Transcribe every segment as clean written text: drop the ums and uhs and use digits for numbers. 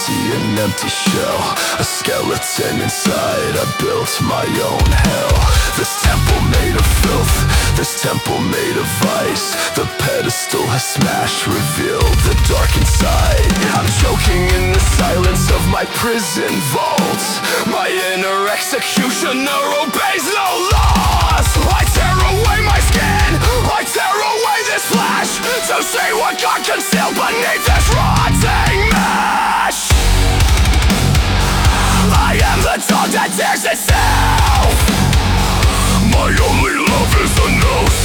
see an empty shell, a skeleton inside. I built my own hell. This temple made of filth, this temple made of ice. The pedestal has smashed, revealed the dark inside. I'm choking in the silence of my prison vault. My inner executioner obeys no laws. I tear away my skin, I tear away this flesh, to see what God concealed beneath this rotting mesh. I am the dog that tears itself. My only love is a noose.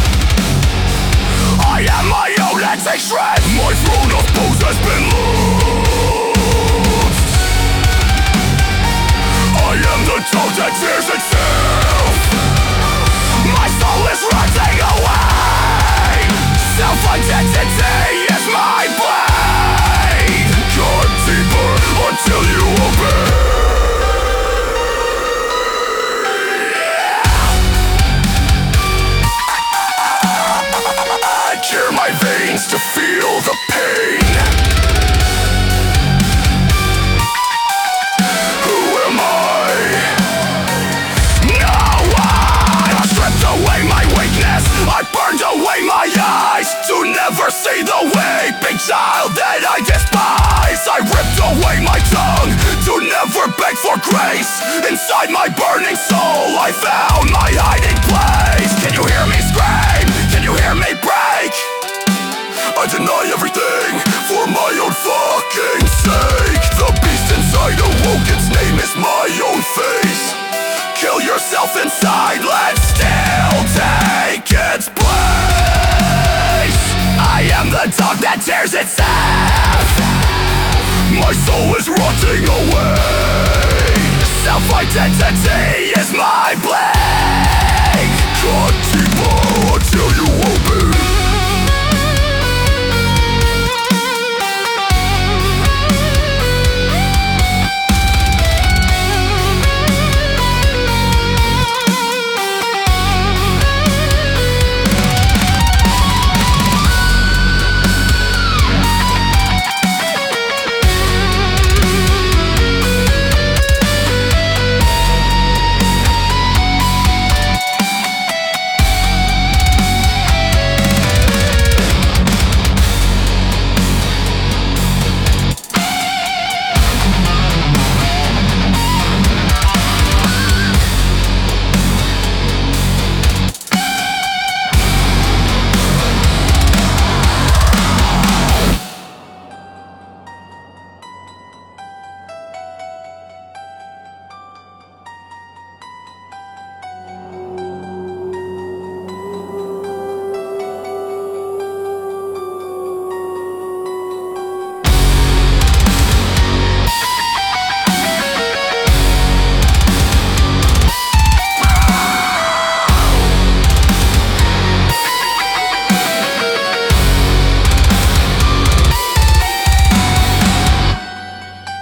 I am my own antique shred. My throne of bones has been loosed. I am the dog that tears itself. My soul is rotting away. Self-identity is my blade. God deeper until you obey. Tear my veins to feel the pain. Who am I? No one. I stripped away my weakness, I burned away my eyes, to never see the weeping child that I despise. I ripped away my tongue, to never beg for grace. Inside my burning soul I found my hiding place. Can you hear me scream? Can you hear me break? I deny everything for my own fucking sake. The beast inside awoke, its name is my own face. Kill yourself inside, let's still take its place. I am the dog that tears itself. My soul is rotting away. Self-identity is my blade. God deeper until you obey.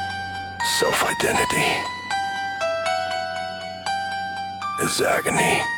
Self-identity is agony.